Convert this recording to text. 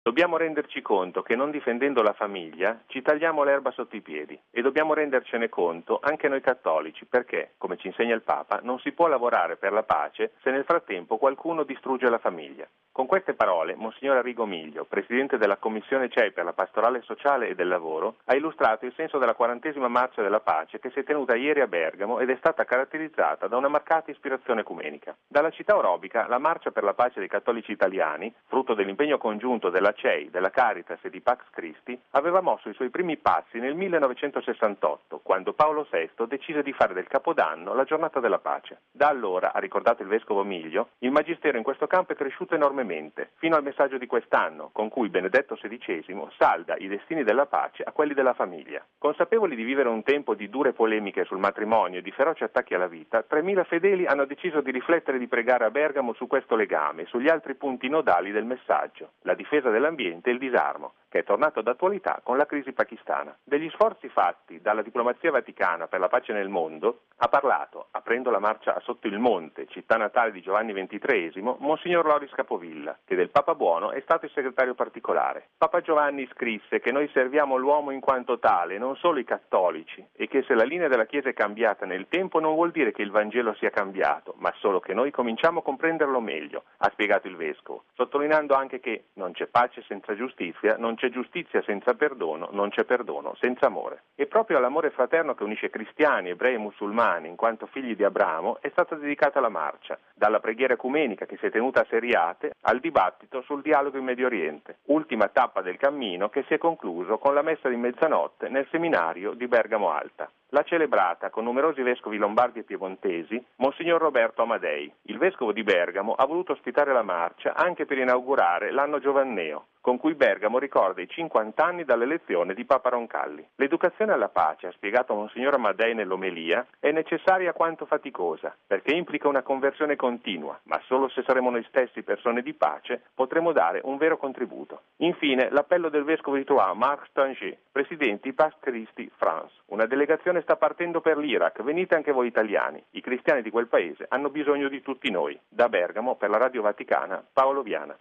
Dobbiamo renderci conto che non difendendo la famiglia ci tagliamo l'erba sotto i piedi e dobbiamo rendercene conto anche noi cattolici perché, come ci insegna il Papa, non si può lavorare per la pace se nel frattempo qualcuno distrugge la famiglia. Con queste parole, Monsignor Arrigo Miglio, Presidente della Commissione CEI per la Pastorale Sociale e del Lavoro, ha illustrato il senso della 40ª Marcia della Pace che si è tenuta ieri a Bergamo ed è stata caratterizzata da una marcata ispirazione ecumenica. Dalla città orobica, la Marcia per la Pace dei Cattolici Italiani, frutto dell'impegno congiunto della CEI, della Caritas e di Pax Christi, aveva mosso i suoi primi passi nel 1968, quando Paolo VI decise di fare del Capodanno la giornata della pace. Da allora, ha ricordato il Vescovo Miglio, il Magistero in questo campo è cresciuto enormemente, fino al messaggio di quest'anno, con cui Benedetto XVI salda i destini della pace a quelli della famiglia. Consapevoli di vivere un tempo di dure polemiche sul matrimonio e di feroci attacchi alla vita, 3.000 fedeli hanno deciso di riflettere e di pregare a Bergamo su questo legame e sugli altri punti nodali del messaggio, la difesa dell'ambiente e il disarmo, che è tornato d'attualità con la crisi pakistana. Degli sforzi fatti dalla diplomazia vaticana per la pace nel mondo ha parlato, aprendo la marcia a Sotto il Monte, città natale di Giovanni XXIII, Monsignor Loris Capovilla, che del Papa Buono è stato il segretario particolare. Papa Giovanni scrisse che noi serviamo l'uomo in quanto tale, non solo i cattolici, e che se la linea della Chiesa è cambiata nel tempo non vuol dire che il Vangelo sia cambiato, ma solo che noi cominciamo a comprenderlo meglio, ha spiegato il Vescovo, sottolineando anche che non c'è pace senza giustizia, non c'è giustizia senza perdono, non c'è perdono senza amore. E proprio all'amore fraterno che unisce cristiani, ebrei e musulmani, in quanto figli di Abramo, è stata dedicata la marcia, dalla preghiera ecumenica che si è tenuta a Seriate al dibattito sul dialogo in Medio Oriente, ultima tappa del cammino che si è concluso con la messa di mezzanotte nel seminario di Bergamo Alta. L'ha celebrata con numerosi vescovi lombardi e piemontesi Monsignor Roberto Amadei. Il vescovo di Bergamo ha voluto ospitare la marcia anche per inaugurare l'anno giovanneo, con cui Bergamo ricorda i 50 anni dall'elezione di Papa Roncalli. L'educazione alla pace, ha spiegato Monsignor Amadei nell'omelia, è necessaria quanto faticosa, perché implica una conversione continua, ma solo se saremo noi stessi persone di pace potremo dare un vero contributo. Infine, l'appello del vescovo di Troyes, Marc Stanger, presidente di Pax Christi France. Una delegazione sta partendo per l'Iraq, venite anche voi italiani. I cristiani di quel paese hanno bisogno di tutti noi. Da Bergamo, per la Radio Vaticana, Paolo Viana.